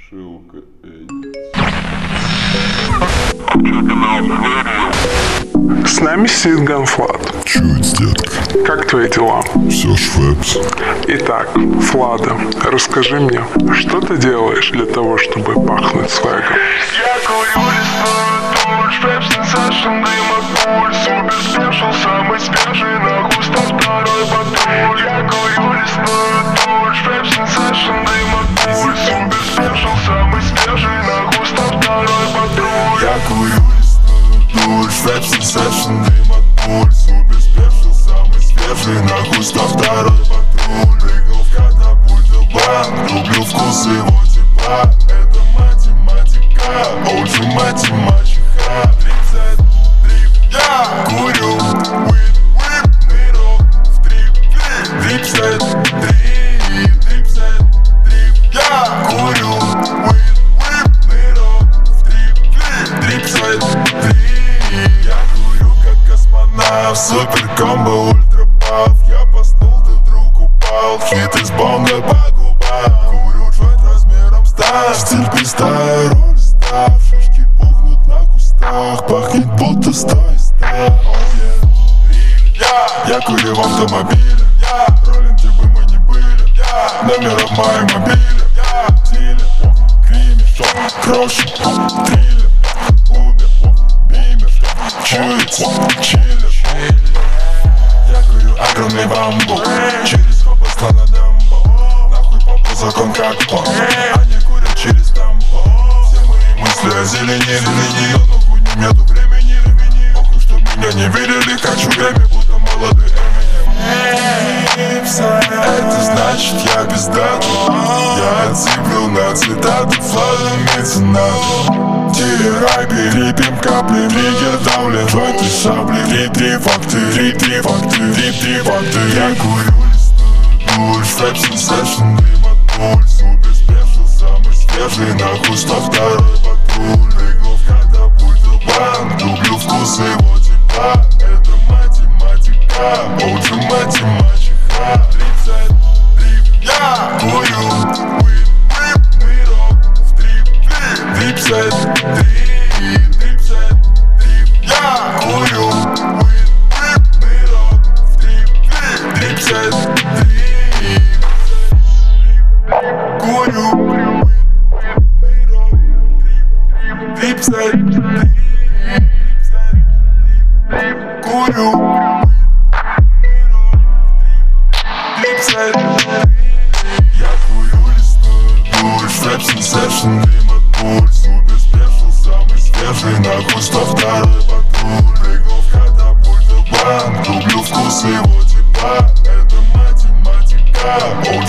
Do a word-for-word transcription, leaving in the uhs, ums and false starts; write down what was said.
Шилка Эдди. С нами сидит Ганфлад. Чуть, детка. Как твои дела? Все швепс. Итак, Флада, расскажи мне, что ты делаешь для того, чтобы пахнуть свегом? Я курю листную дурь, швепс сенсейшн, дым от пуль, супер спешл, самый свежий, на густо второй патруль. Я курю листную дурь, швепс сенсейшн, дым от пуль, супер спешл, самый свежий, на густо второй патруль. Я курю листную дурь, швепс сенсейшн, дым от пуль, супер спешл, самый свежий, на густо второй патруль. Прыгнул в катапульту бан, люблю вкус его тепла, это математика, оучу математика. Тридцать трип, я курю уит, уип, нырок в трип, трип, тридцать три, тридцать трип, я курю уит, уип, нырок в трип, трип, тридцать три. Я курю как космонавт, супер комбо, ультра паф. Я поснул, ты вдруг упал, хит из бонга по губам. Курю джойнт размером сталь, стиль пистая, роль став. Шишки пухнут на кустах, пахнет будто сто из ста. Oh yeah. Я, я курю в автомобиле, я, ролим, где бы мы ни были, я, номера в моем мобиле, я, стиле, криме, крошек, триллер, убер, бимер, чуется, чиллер. Я курю огромный бамбук, через хоп на дамбо. Нахуй попал закон как план, они курят через тампо. Все мои мысли озеленели, но хуйни нету времени, ремени. Охуй, чтоб меня не видели, хочу время, будто молодой Эминем. Это значит я пиздатый, я отсыплю на цитаты, флажем меценаты. Тирай, перепим капли, триггер давлен, джойнты шабли. Три-три факты, три-три факты, три-три факты. Я курю листную дурь, швепс сенсейшн, дым от пуль, супер спешл, самый свежий, нахуй сто второй патруль. Прыгнул в катапульту бан, люблю вкус его тепла, это математика, оучу математика. Тридцать трип, я курю уит, уип, нырок в трип, трип, тридцать три, тридцать трип, я курю уит, уип, нырок в трип, трип, тридцать три. Курю уит, нырок в трип, тридцать три, курю уит, тридцать три. Я курю листную дурь, швепс сенсейшн, дым от пуль, супер спешл, самый свежий, нахуй сто второй патруль. Прыгнул в катапульту бан, люблю вкус его тепла, это математика,